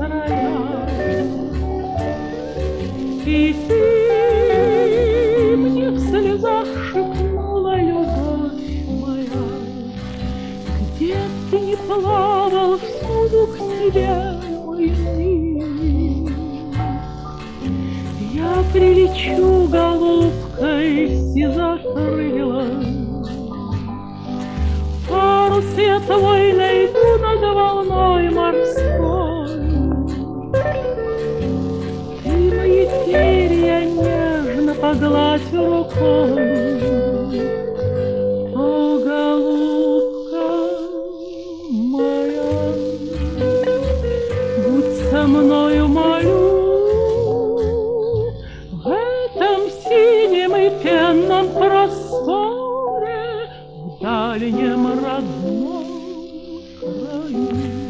края. И ты мне в слезах шепнула, любовь моя, где ты не плавал, всюду к тебе, мой милый. Я прилечу голубкой сизокрылой, парус я твой найду над волной морской. Ты мои перья нежно погладь рукой. О, голубка моя, будь со мною, молю, в этом синем и пенном просторе, в дальнем родном краю.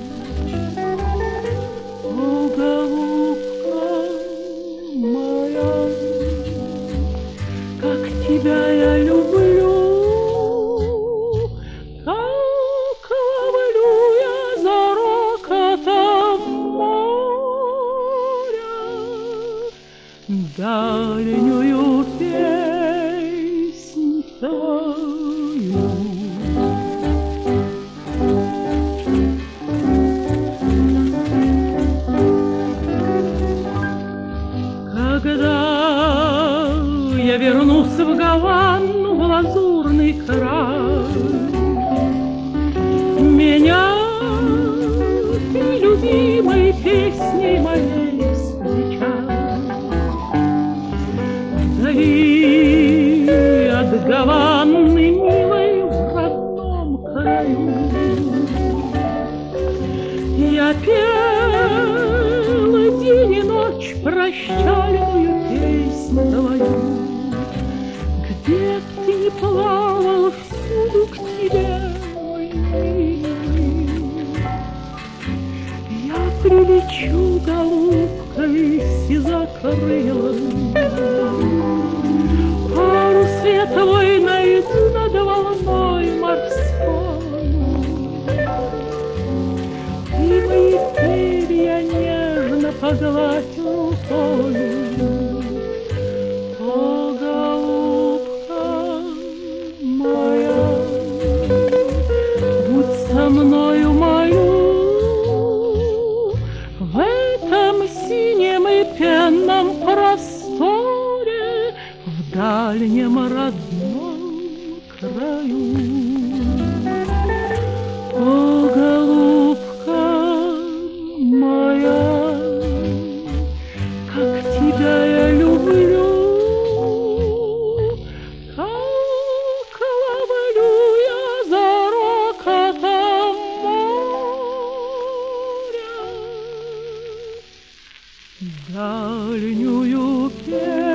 О, голубка моя, как тебя я люблю, как ловлю я за рокотом моря дальнюю песнь твою. Когда я вернусь в Гавану, в лазурный край, меня ты любимой песней моей встречай. Вдали от Гаваны, милой, в родном краю, я пела день и ночь прощальную песнь твою. Где б ты ни плавал, всюду к тебе, мой милый. Я прилечу голубкой сизокрылой, парус я твой найду над волной морской. Ты мои перья нежно погладь рукой. О, голубка моя, будь со мною, молю, в этом синем и пенном просторе, в дальнем родном краю. О, голубка моя, как тебя я люблю, как ловлю я за рокотом моря дальнюю песнь